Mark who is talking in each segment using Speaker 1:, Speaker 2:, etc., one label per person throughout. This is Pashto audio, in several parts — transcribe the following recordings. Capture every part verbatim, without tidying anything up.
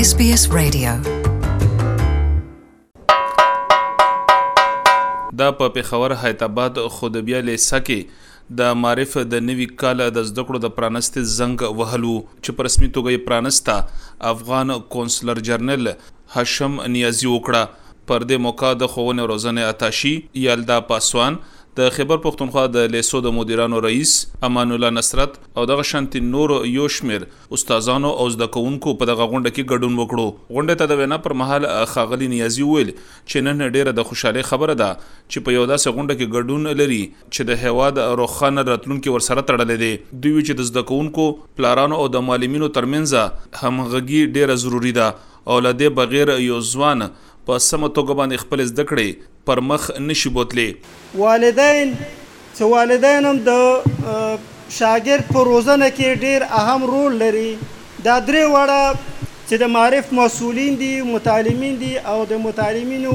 Speaker 1: S B S Radio.
Speaker 2: دا په پېښور حیدرآباد خودبیا لیسه کې د معرف د نوي کال د زده کړو د پرانستې زنګ وهلو چې په رسمي توګه یې پرانسته افغان کونسلر جنرال هاشم نیازي وکړه. پر دې موقع د ښوونې او روزنې اتاشي یلدا پاسوان، د خیبر پښتونخوا د لیسو د مدیرانو رئیس امان الله نصرت او دغه شانتي نور یو شمیر استادانو او زده کوونکو په دغه غونډه کې ګډون وکړو. غونډه ته د وینا پر مهال ښاغلي نیازي ویل چې نن ډیره د خوشحالۍ خبره ده چې په یو داسې غونډه کې ګډون لري چې د هیواد روښانه راتلونکي ورسره تړلې دي. دوی چې د زده کوونکو، پلارانو او د معلمینو ترمنځ همغږي ډیره ضروری ده او له دې بغیر یو ځوان په سمه توګه باندې خپل زده کړې پر مخ نشي بوتلی.
Speaker 3: والدین چې والدین هم د شاګرد په روزنه کې ډیر اهم رول لري. دا درې وړه چې د معرف مسؤلین دي، متعلمین دي او د متعلمینو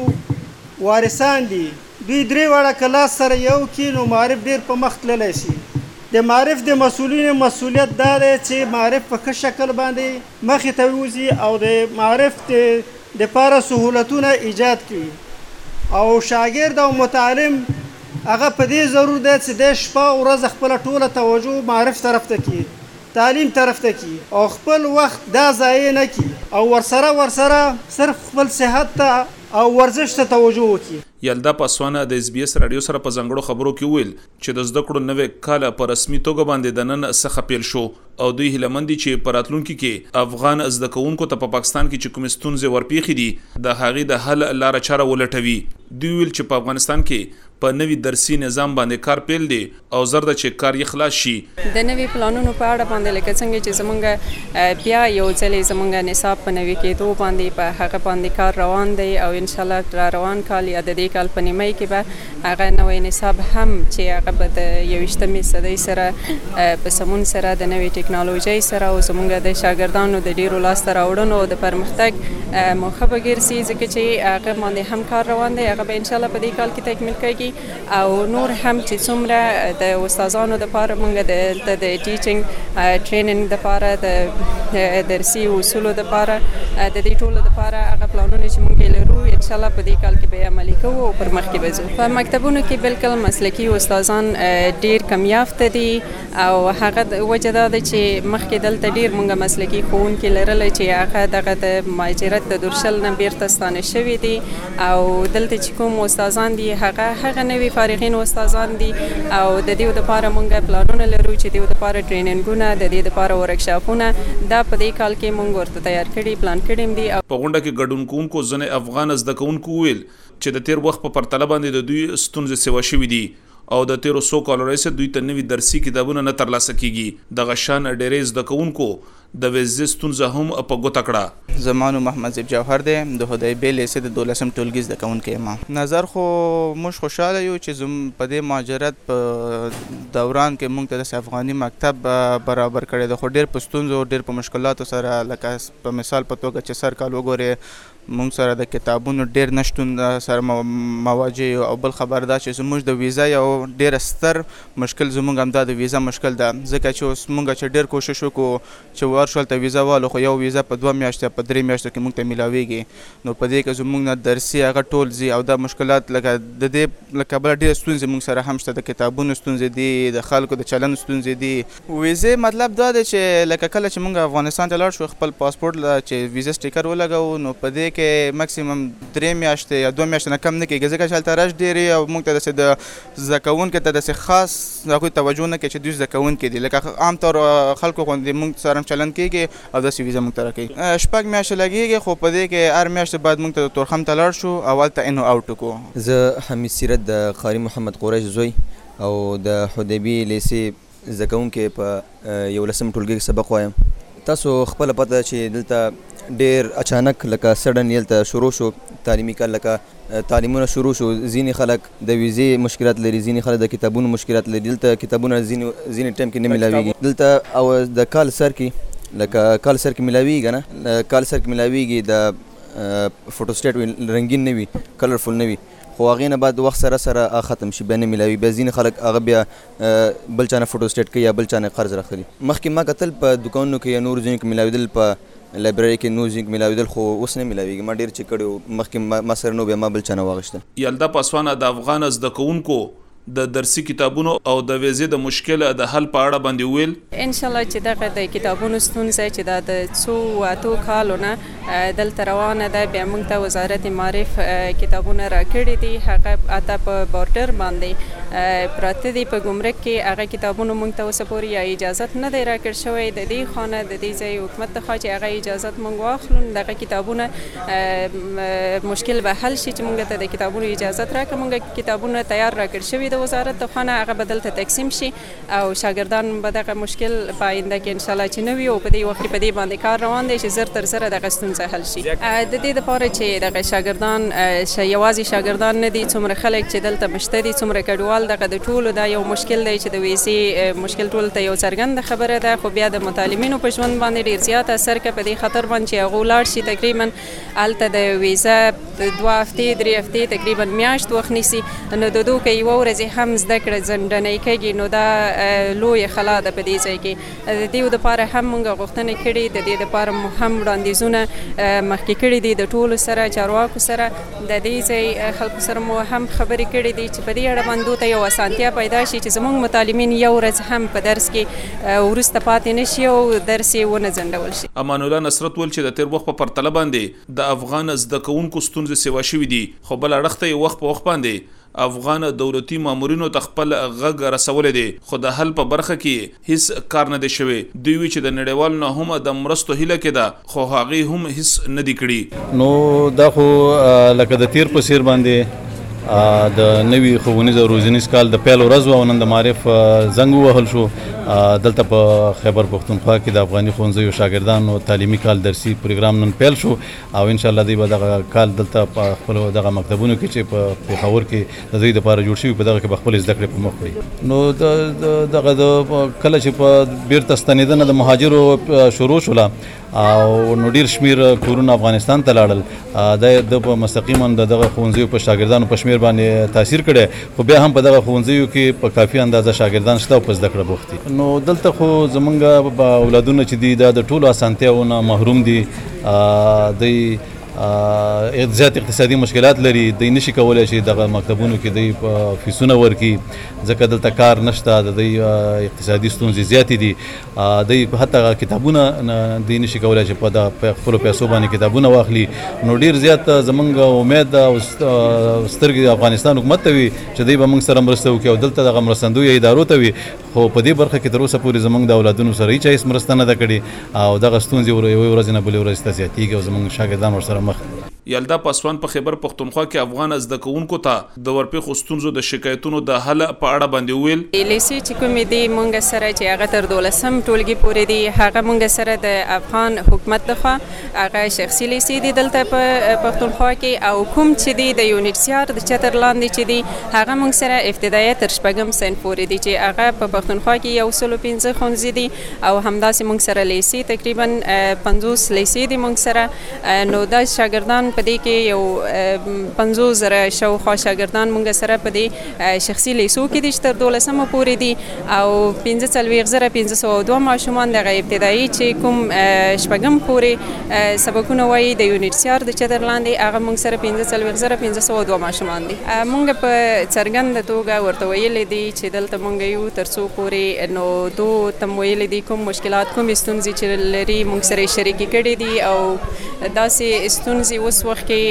Speaker 3: وارثان دي، دوی درې وړه کلاس سره یو کې نو معرف ډیر په مخ تللی شي. د معرف د مسؤلینو مسؤلیت دا دی چې معرف په ښه شکل باندې مخې ته ووځي او د معرف د پاره سهولتونه ایجاد کړي او شاګرد او متعلم هغه په دې ضرور دی چې د شپه او ورځ خپل ټوله توجه معرف طرف ته کړي، تعلیم طرف ته کړي او خپل وخت دا ضایع نه کړي او ورسره ورسره صرف خپل صحت ته او ورزش ته توجه وکړي.
Speaker 2: یلدا پاسوان د اس بي اس رادیو سره په ځنګړو خبرو کې ویل چې د زده کړو نوې کال په رسمي توګه باندې د نن څخه پیل شو او دوی هیلمند دي چې په راتلونکي کې افغان زده کوونکو ته په پاکستان کې چې کوم ستونزې ورپېښې دي د هغې د حل لاره چاره ولټوي. دوی ویل چې په افغانستان کې په نوي درسي نظام باندې کار پیل دی او زر ده چې کار یې خلاص شي.
Speaker 4: د نوي پلانونو په اړه باندې لکه څنګه چې زمونږ بیا یو ځلې زمونږ نصاب په نوي کېدو باندې په هغه باندې کار روان دی او انشاءالله را روان کال یا د دې کال په نیمایي کې به هغه نوی نصاب هم چې هغه به د یوویشتمې صدۍ سره په سمون سره د نوې ټکنالوژۍ سره او زمونږ د شاګردانو د ډیرو لاسته راوړنو او د پرمختګ موخه به ګرځي، ځکه چې هغه باندې هم کار روان دی. هغه به انشاءالله په دې کال کې تکمیل کېږي او نور هم چې څومره د استادانو دپاره موږ دلته د ټیچینګ ټرینینګ دپاره د درسي اصولو دپاره د دې ټولو دپاره هغه پلانونه چې موږ یې لرو انشاءالله په دې کال کې به یې عملي کوو او پر مخکې به ځو. په مکتبونو کې بالکل مسلکي استادان ډیر کم یافته دي او هغه وجه دا ده چې مخکې دلته ډیر موږ مسلکي ښوونکي لرلی چې هغه دغه د مهاجرت د دورشل نه بیرته ستانه شوي دي او دلته چې کوم استادان دي هغه هغه نوي فارغین استادان دي او د دې دپاره موږ پلانونه لرو چې د دې دپاره ټرینینګونه، د دې دپاره ورکشاپونه دا په دې کال کې موږ ورته تیار کړي، پلان کړي دي.
Speaker 2: په غونډه کې ګډون کوونکو ځینې افغان زده کوونکو ویل چې د تیر وخت په پرتله باندې د دوی ستونزې سیوا شوي دي او د تیرو څو کالو راهیسې دوی ته نوي درسي کتابونه نه ترلاسه کیږي. دغه شان ډېرې زده کوونکو د ویزې ستونزه هم په ګوته کړه.
Speaker 5: زما نوم محمد زیب جوهر دی، د حدیبیې لیسې د دولسم ټولګي زده کوونکی یم. نظر خو موږ خوشحاله یو چې زم په دې مهاجرت په دوران کې موږ ته داسې افغاني مکتب برابر کړی دی، خو ډېر په ستونزو ډېر په مشکلاتو سره، لکه په مثال په توګه چې سر کال وګورې موږ سره د کتابونو ډېر نشتون سره مواجه یو او بل خبر دا چې زموږ د ویزا یو ډېر ستر مشکل زموږ همدا د ویزا مشکل ده، ځکه چې اوس موږ چې ډېر کوشش وکړو چې ورشو هلته ویزا والو خو یو ویزا په دوه میاشتې په درې میاشتو کې موږ ته میلاویږي، نو په دې کې زموږ نه درسي هغه ټول ځي او دا مشکلات لکه د دې له کبله ډېرې ستونزې موږ سره هم شته، د کتابونو ستونزې دي، د خلکو د چلند ستونزې دي. ویزې مطلب دا دی چې لکه کله چې موږ افغانستان ته لاړ شو خپل پاسپورټ چې ویزا سټیکر ولګوو نو په دې کې مکسیمم درې میاشتې یا دوه میاشتې نه کم نه کېږي، ځکه چې هلته رش ډېر وي او موږ ته داسې د زده کوونکي ته داسې خاص هغوی توجه نه کوي چې دوی زده کوونکي دي، لکه عام طور خلکو غوندې موږ سره هم چلند کېږي او داسې ویزا موږ ته راکوي. شپږ میاشتې لګېږي خو په دې کې هر میاشتې بعد موږ ته تورخم ته لاړ شو او هلته ان او اوټ وکړو.
Speaker 6: زه حمید سیرت د قاري محمد قریش زوی او د حدیبیې لیسې زده کوونکی په یولسم ټولګي کې سبق وایم. تاسو خپله پته چې دلته ډېر اچانک لکه سډن یلته شروع شو تعلیمي کال، لکه تعلیمونه شروع شو، ځینې خلک د ویزې مشکلات لري، ځینې خلک د کتابونو مشکلات لري، دلته کتابونه ځینې ځینې ټایم کې نه میلاویږي دلته او د کال سر کې لکه کال سر کې میلاویږي نه کال سر کې میلاویږي د فوټو سټیټ رنګین نه وي، کلرفل نه وي، خو هغې نه بعد وخت سره سره ختم شي بیا نه میلاوي، بیا ځینې خلک هغه بیا بل چا نه فوټو سټیټ کوي یا بل چا نه قرض راخلي. مخکې ما کتل په دوکانونو کې یا نورو ځینو کې میلاوېدل په لایبرري کې نو زینک ملاویدل خو اوس نه ملاویږي. ما ډېر چې کړی مخکې ما سره نو بیا ما بل چا نه واخیسته.
Speaker 2: یلدا پاسوان د افغان زده کوونکو د درسي کتابونو او د ویزې د مشکل د حل په اړه باندې ویل
Speaker 4: ان شاء الله چې دغه د کتابونو ستونزه چې دا د څو اتو کالونه دلته روانه ده، بیا موږ ته وزارت معارف کتابونه راکړي دي، هغه اته په بارډر باندې پراته دي په ګمرک کې. هغه کتابونو موږ ته اوسه پورې یا اجازت نه دی راکړ شوی د دې خانه د دې ځای حکومت ته چې هغه اجازت موږ واخلو. دغه کتابونه مشکل به حل شي چې موږ ته د کتابونو اجازت راکړي. موږ کتابونه تیار راکړ شوی د وزارت د خانه، هغه بدل ته تقسیم شي او شاګردان به دغه مشکل په آینده کې ان شاء الله چې نوي او په دې وخت په دې باندې کار روان دی چې زر تر زر دغه ستونزه حل شي. د دې لپاره چې دغه شاګردان یوازې شاګردان نه دي، څومره خلک چې دلته مشته دي، څومره کډوال، دغه د ټولو دا یو مشکل دی چې د ویزې مشکل ټول ته یو څرګند خبره ده. خو بیا د متعلمینو په ژوند باندې ډیر زیات اثر کوي په دې خاطر باندې چې هغه لاړ شي تقریبا هلته د ویزه دوه هفتې درې هفتې تقریبا میاشت وخت نیسي، نو د دوی که یوه ورځ هم زده کړه ځنډنی کېږي، نو دا لویه خلا ده په دې ځای کې. د دې دپاره هم موږ غوښتنې کړي، د دې دپاره مو هم وړاندیزونه مخکې کړي دي د ټولو سره، چارواکو سره، د دې ځای خلکو سره مو هم خبرې کړي دي چې په دې اړه باندې دوی ته یو اسانتیا پیدا شي چې زموږ متعلمین یو ورځ هم په درس کې وروسته پاتې نه شي او درس یې ونه ځنډول شي.
Speaker 2: امان الله نصرت ویل چې د تیر وخت په پرتله باندې د افغان زده کوونکو ستونزې سیوا شوي دي، خو بل اړخ ته وخت په وخت باندې افغان دولتي مامورینو ته خپل غږ رسولې دي، خو د حل په برخه کې هیڅ کار نه دی شوی. دوی وی چې د نړیوال نه هم د مرستو هیله کې ده، خو هغه هم هیڅ نه دی کړی.
Speaker 1: نو دا خو لکه د تیر په سیر باندې د نوي ښوونیز او روزنیز کال د پیل ورځ او نن د معارف زنګ ووهل شو. دلته په خیبر پښتونخوا کې د افغاني ښوونځیو شاګردانو تعلیمي کال درسي پروګرام نن پیل شو او ان شاء الله دوی به دغه کال دلته په خپل دغه مکتبونو کې چې په پېښور کې د دوی دپاره جوړ شوي په دغه کې به خپلې زده کړې په مخ وړي. نو دغه د کله چې په بیرته ستنېدنه د مهاجرو شروع شوله او نو ډېر شمېر کورونه افغانستان ته لاړل، د په مستقیما د دغه ښوونځیو په شاګردانو په شمېر باندې تاثیر کړی، خو بیا هم په دغه ښوونځیو کې په کافي اندازه شاګردان شته او په زده کړه بوخت دي. نو دلته خو زمونږ اولادونه چې دي دا د ټولو اسانتیاونه محروم دي، دوی زیات اقتصادي مشکلات لري، دوی نشي کولی چې دغه مکتبونو کې دوی په فیسونه ورکړي ځکه دلته کار نشته، د دوی اقتصادي ستونزې زیاتې دي، دوی حتی کتابونه دوی نشي کولی چې په د خپلو پیسو باندې کتابونه واخلي. نو ډېر زیات زمونږ امید او سترګې افغانستان حکومت ته وي چې دوی به موږ سره مرسته وکړي او دلته دغه مرستندویه ادارو ته وي، خو په دې برخه کې تر اوسه پورې زمونږ د اولادونو سره هیچا هېڅ مرسته نه ده کړې او دغه ستونزې یوې ورځې نه بلې ورځې ته زیاتېږي او زمونږ شاګردان ورسره مخ دي.
Speaker 2: یلدا پاسوان په خیبر پښتونخوا کې افغان زده کوونکو ته د ورپېښو ستونزو د شکایتونو د حل په اړه باندې ویل.
Speaker 4: لیسې چې کومې دي موږ سره چې هغه تر دولسم ټولګي پورې دي، هغه موږ سره د افغان حکومت لخوا هغه شخصي لیسې دي دلته په پښتونخوا کې، او کوم چې دي د یونیټسیار د چتر لاندې چې دي هغه موږ سره ابتدایي تر شپږم صنف پورې دي چې هغه په پښتونخوا کې یو سلو پنځه ښوونځي دي او همداسې موږ سره لیسې تقریبا پنځوس لیسې دي موږ سره. نو دا شاګردان په دې کې یو پنځوس زره شاوخوا شاګردان موږ سره په دې شخصي لیسو کې دي چې تر دولسمه پورې دي او پنځه څلوېښت زره پنځه سوه دوه ماشومان دغه ابتدایي چې کوم شپږم پورې سبقونه وایي د یونیټسیار د چتر لاندې هغه موږ سره پنځه څلوېښت زره پنځه سوه دوه ماشومان دي. موږ په څرګنده توګه ورته ویلي دي چې دلته موږ یو تر څو پورې نو دو ته مو ویلي دي کوم مشکلات کومې ستونزې چې لري موږ سره یې شریکې کړي دي او داسې ستونزې اوس وخت کې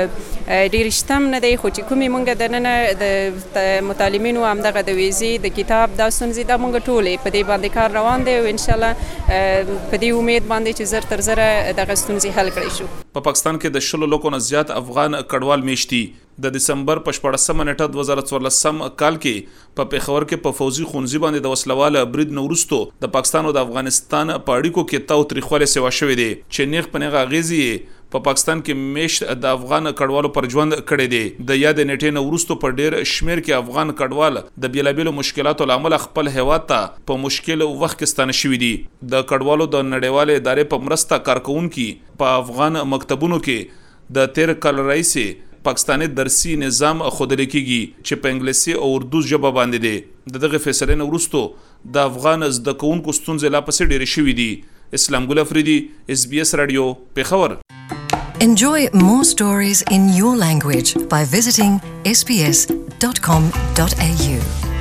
Speaker 4: ډېر شتم نه دی، خو چې کومې موږ دننه د متعلمینو همدغه د ویزې د کتاب دا ستونزې دا موږ ټولې په دې باندې کار روان دی او انشاءالله په دې امید باندې چې زر تر زره دغه ستونزې حل کړی شو.
Speaker 2: په پاکستان کې د شلو لکو نه زیات افغان کډوال میشتي. د دسمبر په شپاړسمه نیټه دوه زره څوارلسم کال کې په پېښور کې په فوزي ښوونځي باندې د وسلواله برید نه وروستو د پاکستان او د افغانستان په اړیکو کې تاو تریخوالی سیوا شوی دی چې نیغ په نیغه اغېزې په پاکستان کې میشت د افغان کډوالو پر ژوند کړی دی. د یاد نیټې نه وروستو په ډېر شمېر کې افغان کډوال د بېلابېلو مشکلاتو له امله خپل هیواد ته په مشکل وخت کې ستانه شوي دي. د کډوالو د نړیوالې ادارې په مرسته کارکوونکي په افغان مکتبونو کې د تیر کال راهیسې پاکستاني درسي نظام ښودل کېږي چې په انګلیسي او اردو ژبه باندې دی. د دغه فیصلې نه وروستو د افغان زده کوونکو ستونزې لا پسې ډېرې شوي دي. اسلام ګل افریدي اس بي اس رادیو پېښور.
Speaker 7: Enjoy more stories in your language by visiting s b s dot com dot a u.